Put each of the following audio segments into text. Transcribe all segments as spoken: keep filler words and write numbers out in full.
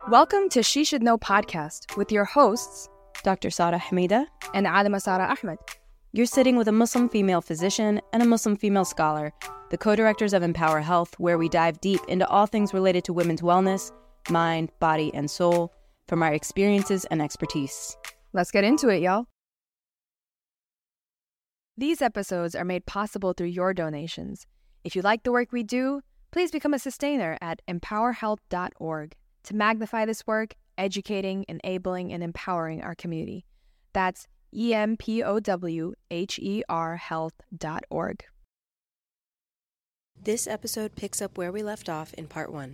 Welcome to She Should Know podcast with your hosts, Doctor Sara Hamida and Alima Sara Ahmed. You're sitting with a Muslim female physician and a Muslim female scholar, the co-directors of Empower Health, where we dive deep into all things related to women's wellness, mind, body, and soul, from our experiences and expertise. Let's get into it, y'all. These episodes are made possible through your donations. If you like the work we do, please become a sustainer at empower health dot org to magnify this work, educating, enabling, and empowering our community. That's E M P O W H E R health dot org. This episode picks up where we left off in part one.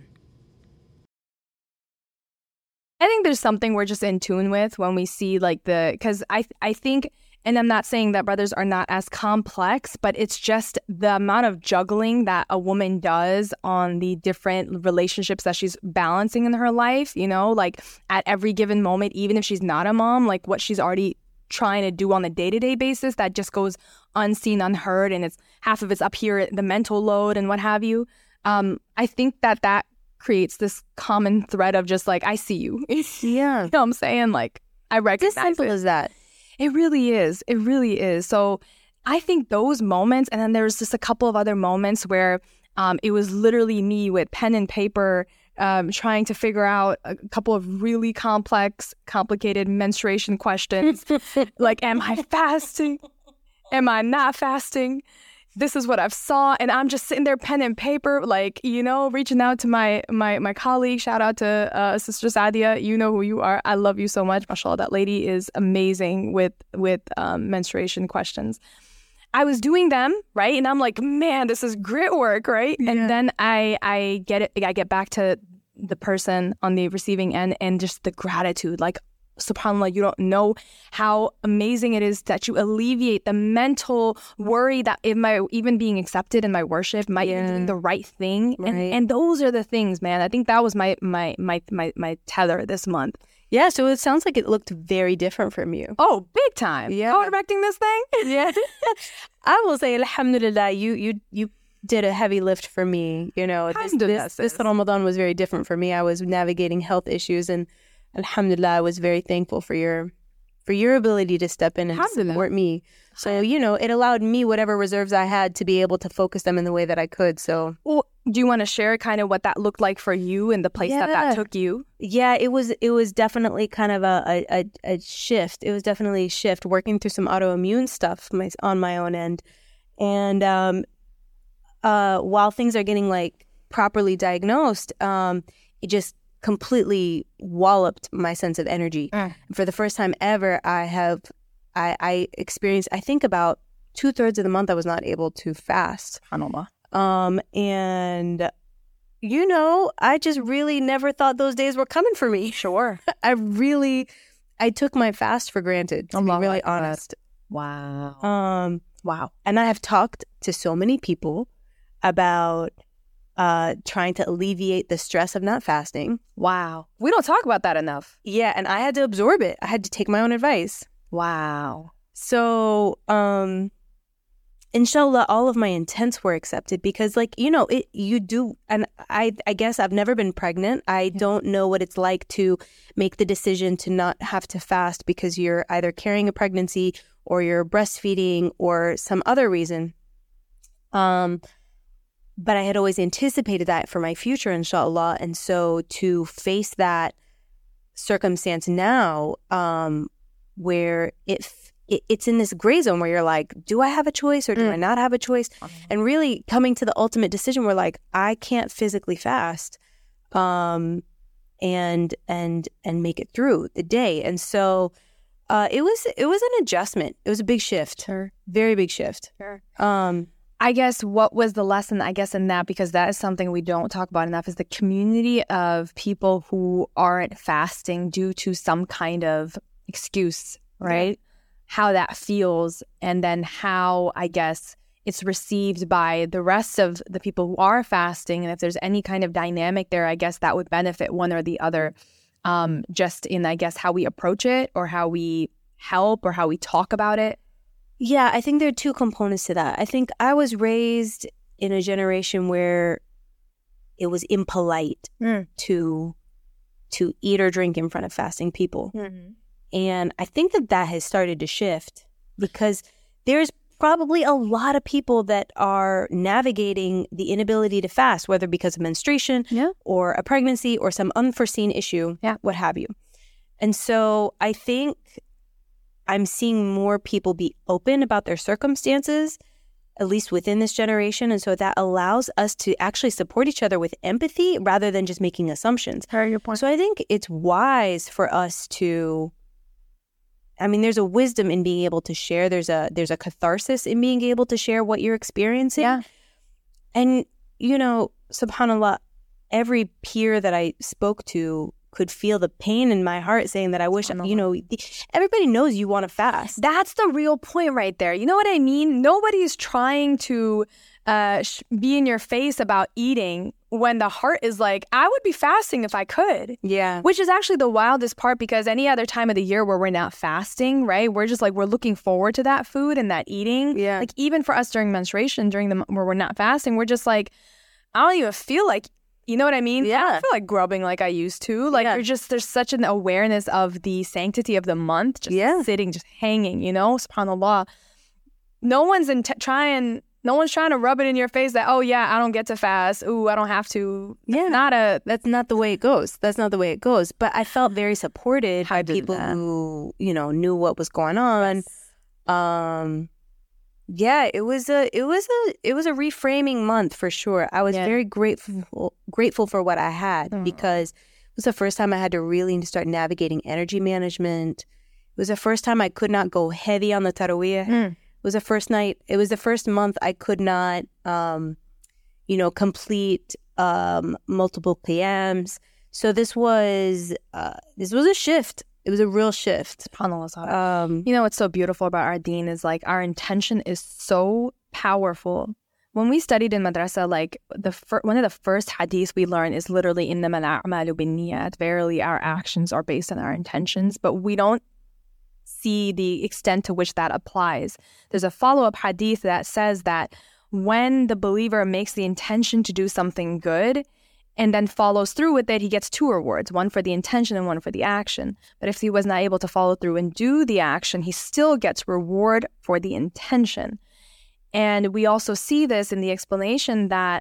I think there's something we're just in tune with when we see like the, because I I think, and I'm not saying that brothers are not as complex, but it's just the amount of juggling that a woman does on the different relationships that she's balancing in her life, you know, like at every given moment, even if she's not a mom, like what she's already trying to do on a day-to-day basis that just goes unseen, unheard, and it's half of it's up here, the mental load and what have you. Um, I think that that creates this common thread of just like, I see you. Yeah. You know what I'm saying? Like, I recognize It's as simple it. as that. It really is. It really is. So I think those moments, and then there's just a couple of other moments where um, it was literally me with pen and paper um, trying to figure out a couple of really complex, complicated menstruation questions. Like, am I fasting? Am I not fasting? This is what I've saw. And I'm just sitting there, pen and paper, like, you know, reaching out to my my my colleague. Shout out to uh, Sister Sadia. You know who you are. I love you so much. Mashallah, that lady is amazing with, with um, menstruation questions. I was doing them, right? And I'm like, man, this is grit work, right? Yeah. And then I I get it. I get back to the person on the receiving end and just the gratitude, like, SubhanAllah, you don't know how amazing it is that you alleviate the mental worry that am I even being accepted in my worship? Am I yeah. even doing the right thing? Right. And and those are the things, man. I think that was my my my my my tether this month. Yeah, so it sounds like it looked very different from you. Oh, big time. Yeah. Co-directing this thing? Yeah. I will say, alhamdulillah, you you you did a heavy lift for me. You know, this, this, this Ramadan was very different for me. I was navigating health issues, and alhamdulillah, I was very thankful for your for your ability to step in and support me. So, you know, it allowed me whatever reserves I had to be able to focus them in the way that I could. So, well, do you want to share kind of what that looked like for you and the place yeah. that that took you? Yeah, it was it was definitely kind of a, a, a shift. It was definitely a shift working through some autoimmune stuff my, on my own end. And um, uh, while things are getting like properly diagnosed, um, it just completely walloped my sense of energy. Mm. For the first time ever, I have, I, I experienced, I think about two thirds of the month I was not able to fast. Um, and, you know, I just really never thought those days were coming for me. Sure. I really, I took my fast for granted, to Allah be really like honest. That. Wow. Um, wow. And I have talked to so many people about Uh, trying to alleviate the stress of not fasting. Wow. We don't talk about that enough. Yeah, and I had to absorb it. I had to take my own advice. Wow. So, um, inshallah, all of my intents were accepted because, like, you know, it you do, and I, I guess I've never been pregnant. I yeah. don't know what it's like to make the decision to not have to fast because you're either carrying a pregnancy or you're breastfeeding or some other reason. Um. But I had always anticipated that for my future, inshallah. And so to face that circumstance now, um, where it, it it's in this gray zone where you're like, do I have a choice or do mm. I not have a choice? Mm-hmm. And really coming to the ultimate decision where like, I can't physically fast um, and and and make it through the day. And so uh, it was it was an adjustment. It was a big shift. Sure. Very big shift. Sure. Um, I guess what was the lesson, I guess, in that, because that is something we don't talk about enough, is the community of people who aren't fasting due to some kind of excuse, right? Yeah. How that feels, and then how, I guess, it's received by the rest of the people who are fasting. And if there's any kind of dynamic there, I guess that would benefit one or the other, um, just in, I guess, how we approach it or how we help or how we talk about it. Yeah, I think there are two components to that. I think I was raised in a generation where it was impolite mm. to to eat or drink in front of fasting people. Mm-hmm. And I think that that has started to shift because there's probably a lot of people that are navigating the inability to fast, whether because of menstruation yeah. or a pregnancy or some unforeseen issue, yeah. what have you. And so I think I'm seeing more people be open about their circumstances, at least within this generation. And so that allows us to actually support each other with empathy rather than just making assumptions. Very good point. So I think it's wise for us to, I mean, there's a wisdom in being able to share. There's a there's a catharsis in being able to share what you're experiencing. Yeah. And, you know, subhanAllah, every peer that I spoke to could feel the pain in my heart saying that I wish, you know, everybody knows you want to fast. That's the real point right there. You know what I mean? Nobody's trying to uh, sh- be in your face about eating when the heart is like, I would be fasting if I could. Yeah. Which is actually the wildest part because any other time of the year where we're not fasting, right? We're just like, we're looking forward to that food and that eating. Yeah. Like even for us during menstruation, during the where we're not fasting, we're just like, I don't even feel like, you know what I mean? Yeah. I don't feel like grubbing like I used to. Like Yeah. you're just, there's such an awareness of the sanctity of the month, just Yeah. sitting, just hanging, you know, subhanAllah. No one's in t- trying, no one's trying to rub it in your face that, oh yeah, I don't get to fast. Ooh, I don't have to. Yeah. That's not a, That's not the way it goes. That's not the way it goes. But I felt very supported by people Alhamdulillah. who, you know, knew what was going on. Um, yeah, it was a, it was a, it was a reframing month for sure. I was Yeah. very grateful, grateful for what I had Mhm. because it was the first time I had to really start navigating energy management. It was the first time I could not go heavy on the tarawih. Mm. It was the first night. It was the first month I could not, um, you know, complete um, multiple qiyams. So this was uh, this was a shift. It was a real shift. subhanAllah. Sahara. Um, You know what's so beautiful about our deen is like our intention is so powerful. When we studied in madrasa, like the fir- one of the first hadiths we learn is literally innama al-a'malu binniyat. Verily, our actions are based on our intentions, but we don't see the extent to which that applies. There's a follow-up hadith that says that when the believer makes the intention to do something good and then follows through with it, he gets two rewards, one for the intention and one for the action. But if he was not able to follow through and do the action, he still gets reward for the intention. And we also see this in the explanation that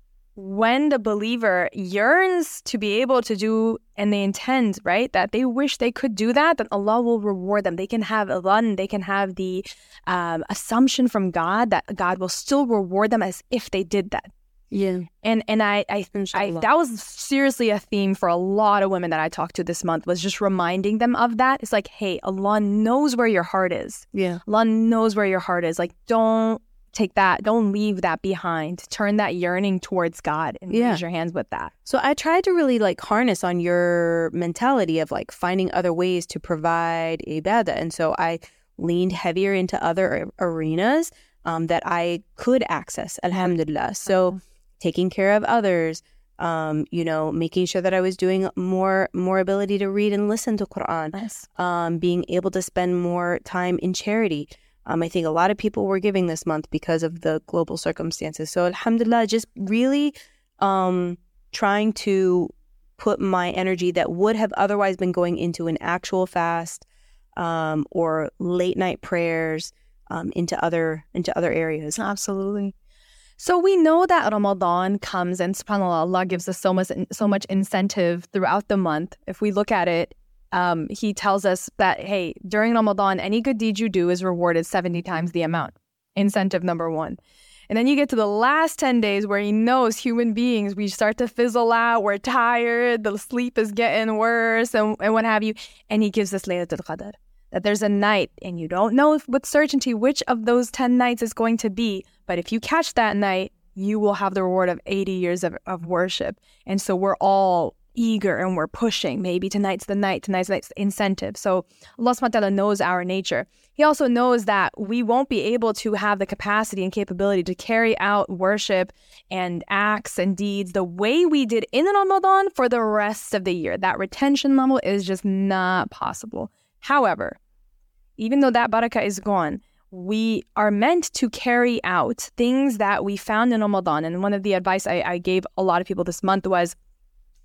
when the believer yearns to be able to do and they intend, right, that they wish they could do that, then Allah will reward them. They can have a run, they can have the um, assumption from God that God will still reward them as if they did that. yeah. And and I, I, I Inshallah. that was seriously a theme for a lot of women that I talked to this month, was just reminding them of that. It's like, hey, Allah knows where your heart is. Yeah. Allah knows where your heart is. Like, don't take that, don't leave that behind. Turn that yearning towards God and Yeah. raise your hands with that. So I tried to really like harness on your mentality of like finding other ways to provide ibadah. And so I leaned heavier into other arenas um, that I could access, alhamdulillah. So taking care of others, um, you know, making sure that I was doing more more ability to read and listen to Quran, Nice. um, being able to spend more time in charity. Um, I think a lot of people were giving this month because of the global circumstances. So alhamdulillah, just really um, trying to put my energy that would have otherwise been going into an actual fast um, or late night prayers um, into other into other areas. Absolutely. So we know that Ramadan comes, and subhanAllah, Allah gives us so much so much incentive throughout the month. If we look at it, um, He tells us that, hey, during Ramadan, any good deed you do is rewarded seventy times the amount. Incentive number one. And then you get to the last ten days where He knows human beings, we start to fizzle out, we're tired, the sleep is getting worse, and, and what have you. And He gives us Laylatul Qadr, that there's a night, and you don't know if, with certainty which of those ten nights is going to be. But if you catch that night, you will have the reward of eighty years of, of worship. And so we're all eager and we're pushing. Maybe tonight's the night, tonight's the night's incentive. So Allah subhanahu wa ta'ala knows our nature. He also knows that we won't be able to have the capacity and capability to carry out worship and acts and deeds the way we did in Ramadan for the rest of the year. That retention level is just not possible. However, even though that barakah is gone, we are meant to carry out things that we found in Ramadan. And one of the advice I, I gave a lot of people this month was,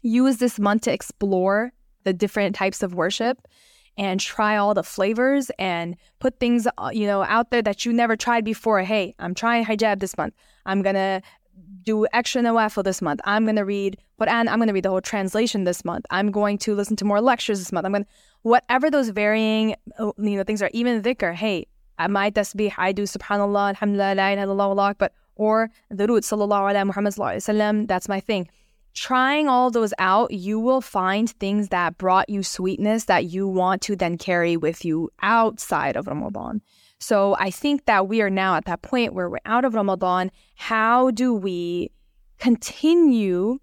use this month to explore the different types of worship and try all the flavors and put things, you know, out there that you never tried before. Hey, I'm trying hijab this month. I'm going to do extra nawafil this month. I'm going to read Quran. I'm going to read the whole translation this month. I'm going to listen to more lectures this month. I'm going to, whatever those varying, you know, things are, even dhikr. Hey, my tasbih, I do subhanallah, alhamdulillah, la ilaha illallah, Allahu akbar, or durood, sallallahu ala Muhammad sallallahu alaihi wasallam. That's my thing. Trying all those out, you will find things that brought you sweetness that you want to then carry with you outside of Ramadan. So I think that we are now at that point where we're out of Ramadan. How do we continue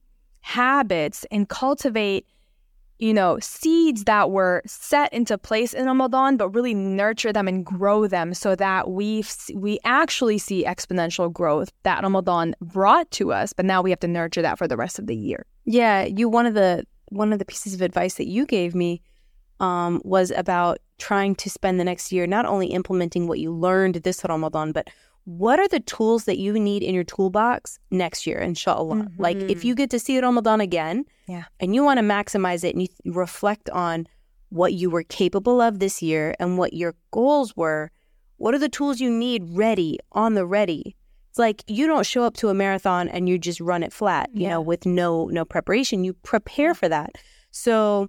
habits and cultivate, you know, seeds that were set into place in Ramadan, but really nurture them and grow them so that we we actually see exponential growth that Ramadan brought to us, but now we have to nurture that for the rest of the year. Yeah, you one of the one of the pieces of advice that you gave me um, was about trying to spend the next year not only implementing what you learned this Ramadan, but what are the tools that you need in your toolbox next year, inshallah? Mm-hmm. Like if you get to see Ramadan again, yeah, and you want to maximize it and you th- reflect on what you were capable of this year and what your goals were, what are the tools you need ready, on the ready? It's like you don't show up to a marathon and you just run it flat, you yeah. know, with no no preparation. You prepare for that. So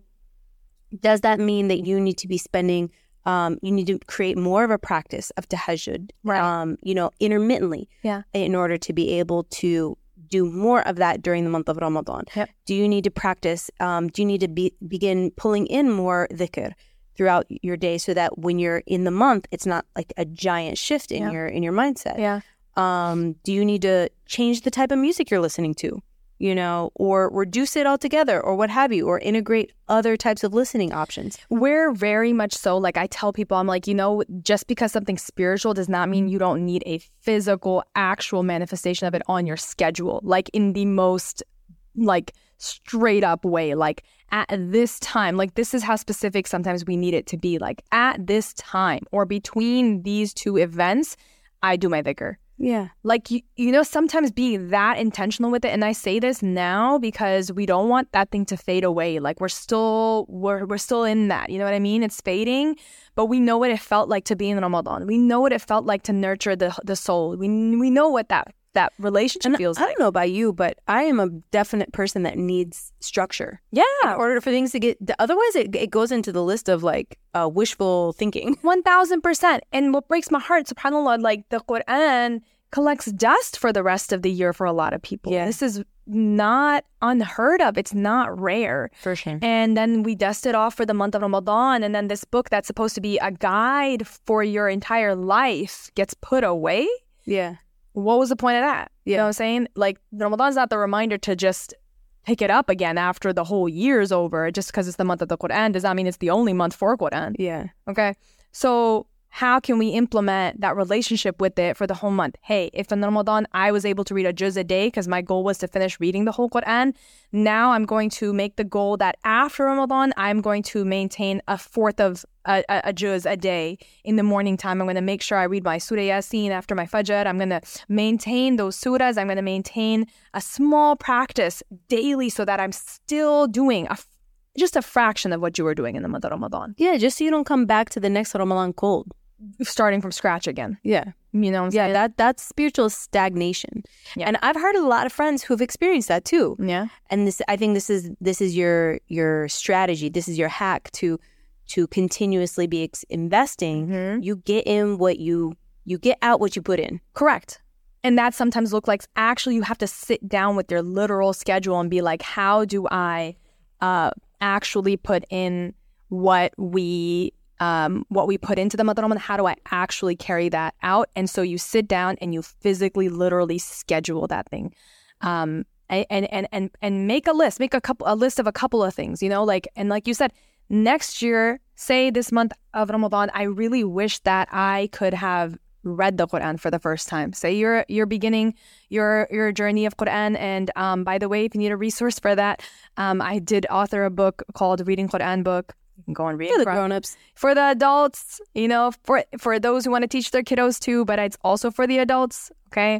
does that mean that you need to be spending Um, you need to create more of a practice of tahajjud, right. um, you know, intermittently yeah. in order to be able to do more of that during the month of Ramadan? Yep. Do you need to practice, um, do you need to be, begin pulling in more dhikr throughout your day so that when you're in the month, it's not like a giant shift in yeah. your in your mindset? Yeah. Um, do you need to change the type of music you're listening to? You know, or reduce it altogether or what have you, or integrate other types of listening options? We're very much so, like I tell people, I'm like, you know, just because something's spiritual does not mean you don't need a physical, actual manifestation of it on your schedule, like in the most like straight up way, like at this time, like this is how specific sometimes we need it to be, like at this time or between these two events, I do my dhikr. Yeah. Like, you, you know, sometimes be that intentional with it. And I say this now because we don't want that thing to fade away. Like we're still, we're, we're still in that, you know what I mean? It's fading, but we know what it felt like to be in Ramadan. We know what it felt like to nurture the the soul. We we know what that, that relationship and feels I like. I don't know about you, but I am a definite person that needs structure. Yeah. In order for things to get, otherwise it, it goes into the list of like uh, wishful thinking. one thousand percent. And what breaks my heart, subhanAllah, like the Quran collects dust for the rest of the year for a lot of people. Yeah. This is not unheard of. It's not rare. For sure. And then we dust it off for the month of Ramadan. And then this book that's supposed to be a guide for your entire life gets put away. Yeah. What was the point of that? Yeah. You know what I'm saying? Like, Ramadan's not the reminder to just pick it up again after the whole year's over. Just because it's the month of the Quran does not mean it's the only month for Quran. Yeah. Okay. So how can we implement that relationship with it for the whole month? Hey, if in Ramadan I was able to read a juz a day because my goal was to finish reading the whole Quran, now I'm going to make the goal that after Ramadan, I'm going to maintain a fourth of a, a, a juz a day in the morning time. I'm going to make sure I read my Surah Yasin after my Fajr. I'm going to maintain those surahs. I'm going to maintain a small practice daily so that I'm still doing a, just a fraction of what you were doing in the month of Ramadan. Yeah, just so you don't come back to the next Ramadan cold. Starting from scratch again. Yeah. You know what I'm yeah, saying? that that's spiritual stagnation. Yeah. And I've heard a lot of friends who've experienced that too. Yeah. And this I think this is this is your your strategy. This is your hack to to continuously be ex- investing. Mm-hmm. You get in what you you get out what you put in. Correct. And that sometimes look like actually you have to sit down with your literal schedule and be like, how do I uh, actually put in what we um, what we put into the month of Ramadan? How do I actually carry that out? And so you sit down and you physically, literally schedule that thing, um, and and and and make a list, make a couple a list of a couple of things, you know, like and like you said, next year, say this month of Ramadan, I really wish that I could have read the Quran for the first time. Say you're you're beginning your your journey of Quran, and um, by the way, if you need a resource for that, um, I did author a book called Reading Quran Book. You can go and read For it. the grown-ups. For the adults, you know, for for those who want to teach their kiddos too, but it's also for the adults, okay?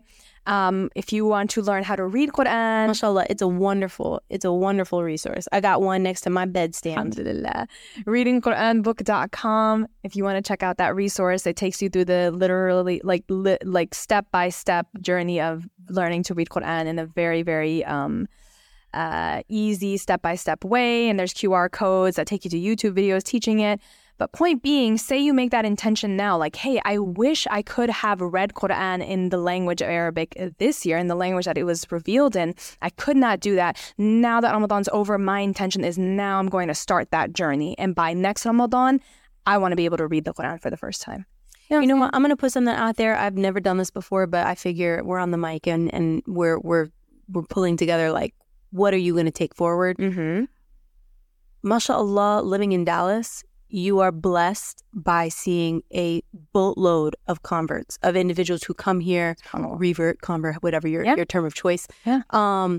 Um, if you want to learn how to read Quran, mashallah, it's a wonderful, it's a wonderful resource. I got one next to my bedstand. Alhamdulillah. reading quran book dot com. If you want to check out that resource, it takes you through the literally like li- like step by step journey of learning to read Quran in a very very um uh easy step by step way. And there's Q R codes that take you to YouTube videos teaching it. But point being, say you make that intention now, like, hey, I wish I could have read Quran in the language of Arabic this year, in the language that it was revealed in. I could not do that. Now that Ramadan's over, my intention is now I'm going to start that journey. And by next Ramadan, I want to be able to read the Quran for the first time. You know, you know what? I'm going to put something out there. I've never done this before, but I figure we're on the mic and, and we're we're we're pulling together, like, what are you going to take forward? Mm-hmm. MashaAllah, living in Dallas, you are blessed by seeing a boatload of converts, of individuals who come here, revert, convert, whatever your, yeah. your term of choice. Yeah. Um,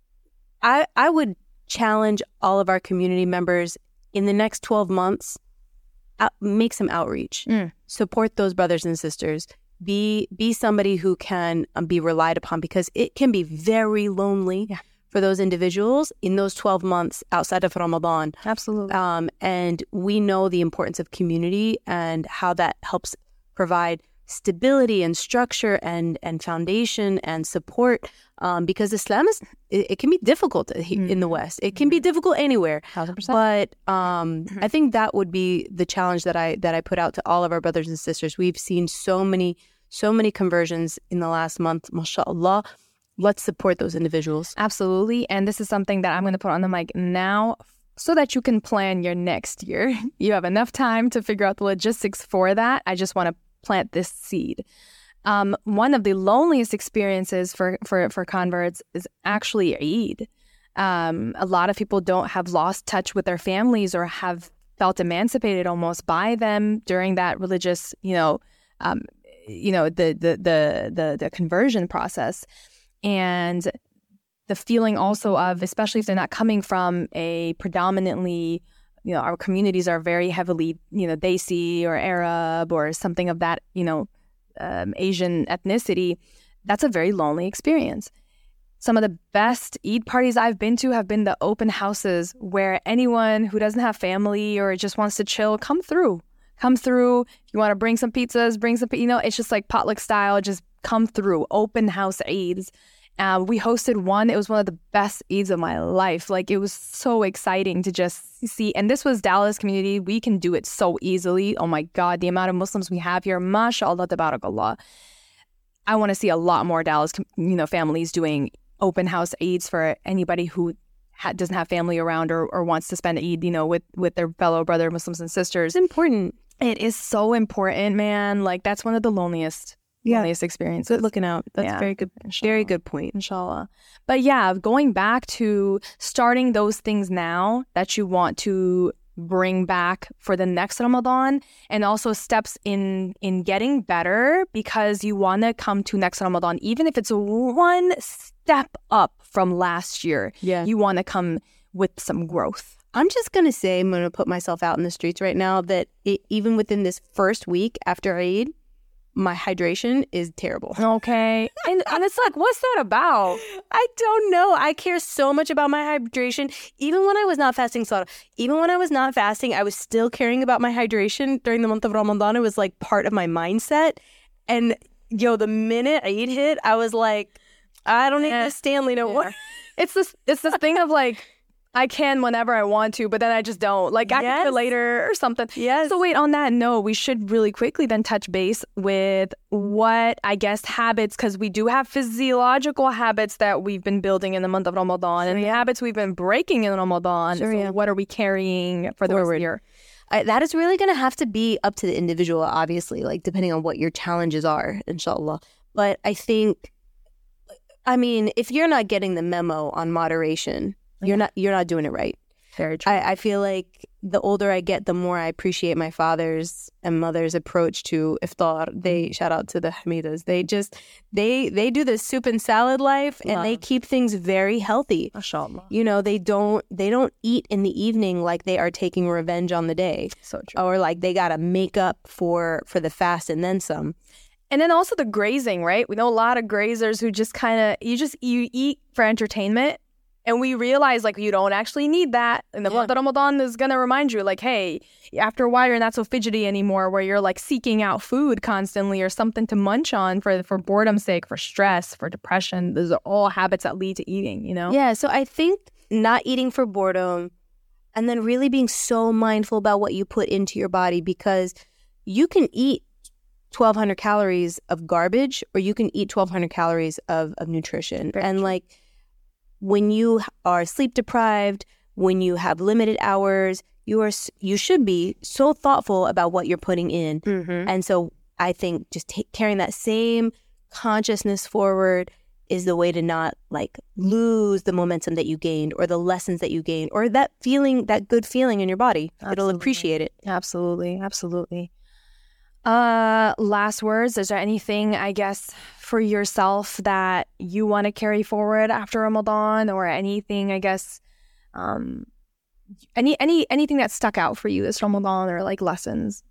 I I would challenge all of our community members in the next twelve months, out, make some outreach. Mm. Support those brothers and sisters. Be be somebody who can um, be relied upon, because it can be very lonely. Yeah. For those individuals in those twelve months outside of Ramadan. Absolutely. Um, and we know the importance of community and how that helps provide stability and structure and, and foundation and support, um, because Islam is, it, it can be difficult mm-hmm. in the West. It can be difficult anywhere. one thousand percent. But um, mm-hmm. I think that would be the challenge that I that I put out to all of our brothers and sisters. We've seen so many, so many conversions in the last month, mashallah. Let's support those individuals. Absolutely. And this is something that I'm going to put on the mic now so that you can plan your next year. You have enough time to figure out the logistics for that. I just want to plant this seed. Um, one of the loneliest experiences for, for, for converts is actually Eid. Um, a lot of people don't have lost touch with their families or have felt emancipated almost by them during that religious, you know, um, you know, the, the, the, the, the conversion process. And the feeling also of, especially if they're not coming from a predominantly, you know, our communities are very heavily, you know, Desi or Arab or something of that, you know, um, Asian ethnicity, that's a very lonely experience. Some of the best Eid parties I've been to have been the open houses where anyone who doesn't have family or just wants to chill, come through. Come through. If you want to bring some pizzas, bring some, you know, it's just like potluck style, just come through. Open house Eids. Uh, we hosted one. It was one of the best Eids of my life. Like, it was so exciting to just see. And this was Dallas community. We can do it so easily. Oh my God, the amount of Muslims we have here. MashaAllah, tabarakallah. I want to see a lot more Dallas, you know, families doing open house Eids for anybody who ha- doesn't have family around or, or wants to spend Eid, you know, with, with their fellow brother Muslims and sisters. It's important. It is so important, man. Like, that's one of the loneliest. Yeah. Loneliest experiences. Good looking out. That's yeah. very good. Inshallah. Very good point. Inshallah. But yeah, going back to starting those things now that you want to bring back for the next Ramadan, and also steps in in getting better, because you want to come to next Ramadan, even if it's one step up from last year. Yeah. You want to come with some growth. I'm just going to say, I'm going to put myself out in the streets right now, that it, even within this first week after Eid, my hydration is terrible. Okay. And, and it's like, what's that about? I don't know. I care so much about my hydration. Even when I was not fasting, Sarah, even when I was not fasting, I was still caring about my hydration during the month of Ramadan. It was like part of my mindset. And yo, the minute Eid hit, I was like, I don't need yeah. this Stanley no more. Yeah. It's this, it's this thing of like, I can whenever I want to, but then I just don't. Like, I yes. can do it later or something. Yes. So wait, on that note, we should really quickly then touch base with what, I guess, habits, because we do have physiological habits that we've been building in the month of Ramadan, sure, and the yeah. habits we've been breaking in Ramadan. Sure, so yeah. what are we carrying for the rest of the year? I, that is really going to have to be up to the individual, obviously, like depending on what your challenges are, inshallah. But I think, I mean, if you're not getting the memo on moderation, You're not you're not doing it right. Very true. I, I feel like the older I get, the more I appreciate my father's and mother's approach to iftar. They shout out to the Hamidas. They just they they do the soup and salad life, and Love. they keep things very healthy. Mashallah. You know, they don't they don't eat in the evening like they are taking revenge on the day. So true. Or like they gotta make up for for the fast and then some. And then also the grazing, right? We know a lot of grazers who just kind of, you just, you eat for entertainment. And we realize, like, you don't actually need that. And the Yeah. Ramadan is going to remind you, like, hey, after a while, you're not so fidgety anymore, where you're, like, seeking out food constantly or something to munch on for for boredom's sake, for stress, for depression. Those are all habits that lead to eating, you know? Yeah, so I think not eating for boredom and then really being so mindful about what you put into your body, because you can eat twelve hundred calories of garbage or you can eat twelve hundred calories of, of nutrition. Very and true. like when you are sleep deprived, when you have limited hours, you are s- you should be so thoughtful about what you're putting in. Mm-hmm. And so I think just ta- carrying that same consciousness forward is the way to not like lose the momentum that you gained or the lessons that you gained or that feeling, that good feeling in your body. It'll Absolutely. appreciate it. Absolutely. Absolutely. Uh, last words. Is there anything, I guess, for yourself that you want to carry forward after Ramadan, or anything, I guess, um, any any anything that stuck out for you this Ramadan, or like lessons?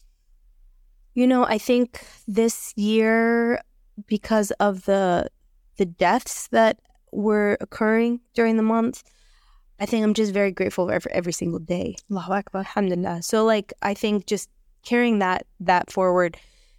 You know, I think this year, because of the the deaths that were occurring during the month, I think I'm just very grateful for every, every single day. Allahu Akbar. Alhamdulillah. So like, I think just carrying that that forward,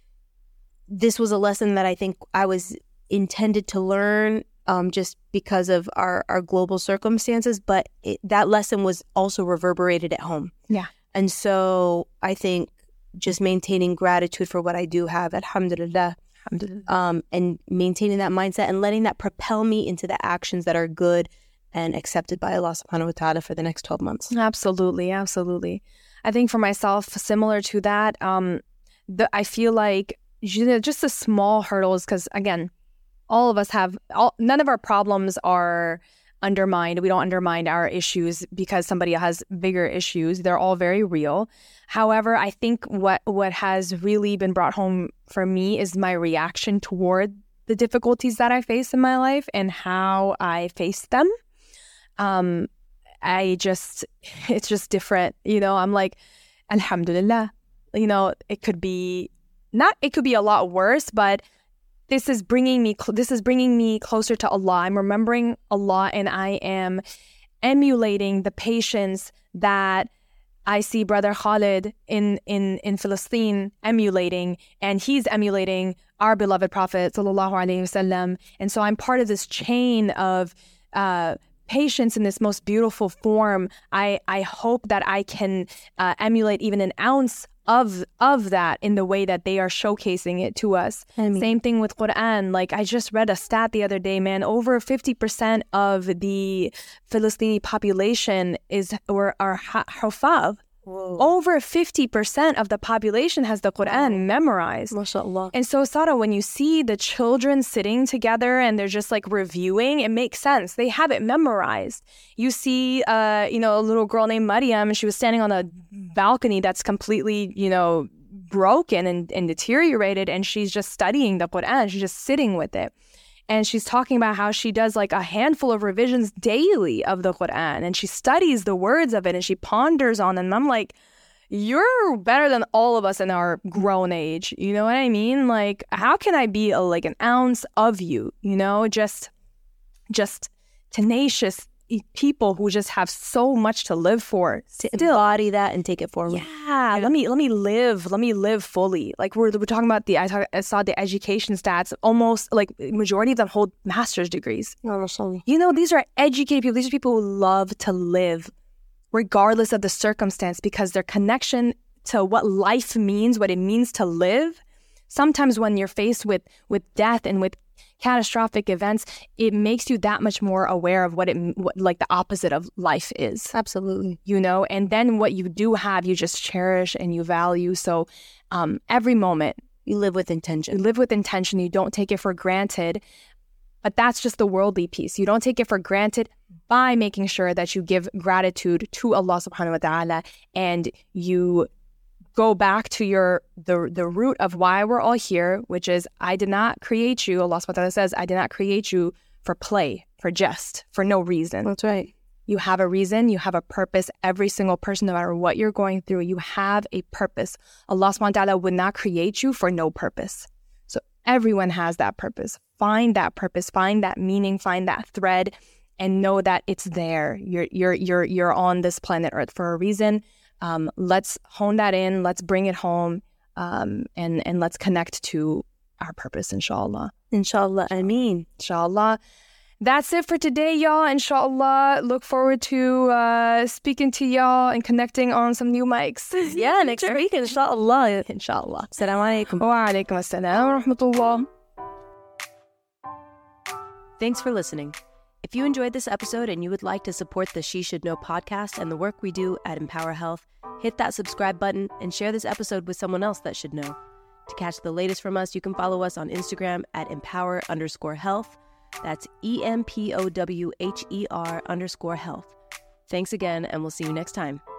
this was a lesson that I think I was intended to learn um, just because of our, our global circumstances, but it, that lesson was also reverberated at home. Yeah. And so I think just maintaining gratitude for what I do have, alhamdulillah, Alhamdulillah. um, and maintaining that mindset and letting that propel me into the actions that are good and accepted by Allah subhanahu wa ta'ala for the next twelve months. Absolutely, absolutely. I think for myself, similar to that, um, the, I feel like you know, just the small hurdles, because again, all of us have, all, none of our problems are undermined. We don't undermine our issues because somebody has bigger issues. They're all very real. However, I think what, what has really been brought home for me is my reaction toward the difficulties that I face in my life and how I face them. Um, I just, it's just different. You know, I'm like, alhamdulillah, you know, it could be not, it could be a lot worse, but this is bringing me, cl- this is bringing me closer to Allah. I'm remembering Allah, and I am emulating the patience that I see Brother Khalid in, in, in Palestine emulating, and he's emulating our beloved Prophet sallallahu alaihi wasallam. And so I'm part of this chain of, uh, patience in this most beautiful form. I, I hope that I can uh, emulate even an ounce of of that in the way that they are showcasing it to us. Ameen. Same thing with Quran. Like, I just read a stat the other day, man. Over fifty percent of the Palestinian population is or are ha- hufaz. Whoa. Over fifty percent of the population has the Quran memorized. MashaAllah. And so, Sara, when you see the children sitting together and they're just like reviewing, it makes sense. They have it memorized. You see, uh, you know, a little girl named Maryam, and she was standing on a balcony that's completely, you know, broken and, and deteriorated, and she's just studying the Quran. She's just sitting with it. And she's talking about how she does like a handful of revisions daily of the Quran, and she studies the words of it and she ponders on them. And I'm like, you're better than all of us in our grown age. You know what I mean? Like, how can I be a, like an ounce of you, you know, just, just tenacious people who just have so much to live for. To Still, embody that and take it forward. yeah, let me let me live, let me live fully. Like we're we're talking about the I, talk, I saw the education stats. Almost like majority of them hold master's degrees. You know, these are educated people. These are people who love to live, regardless of the circumstance, because their connection to what life means, what it means to live. Sometimes when you're faced with with death and with catastrophic events, it makes you that much more aware of what it what, like the opposite of life is. Absolutely. You know, and then what you do have, you just cherish and you value. So um, every moment, You live with you intention. live with intention. You don't take it for granted. But that's just the worldly piece. You don't take it for granted by making sure that you give gratitude to Allah subhanahu wa ta'ala, and you go back to your the the root of why we're all here, which is I did not create you. Allah subhanahu wa ta'ala says, I did not create you for play, for jest, for no reason. That's right. You have a reason, you have a purpose. Every single person, no matter what you're going through, you have a purpose. Allah subhanahu wa ta'ala would not create you for no purpose. So Everyone has that purpose. Find that purpose, find that meaning, find that thread, and know that it's there. You're you're you're you're on this planet Earth for a reason. Um, let's hone that in. Let's bring it home, um, and and let's connect to our purpose, inshallah. Inshallah, Ameen. Inshallah. That's it for today, y'all. Inshallah. Look forward to uh, speaking to y'all and connecting on some new mics. Yeah, next week, inshallah. Inshallah. Assalamu alaikum. Wa alaikum assalam wa rahmatullah. Thanks for listening. If you enjoyed this episode and you would like to support the She Should Know podcast and the work we do at Empower Health, hit that subscribe button and share this episode with someone else that should know. To catch the latest from us, you can follow us on Instagram at empower underscore health. That's E M P O W H E R underscore health. Thanks again, and we'll see you next time.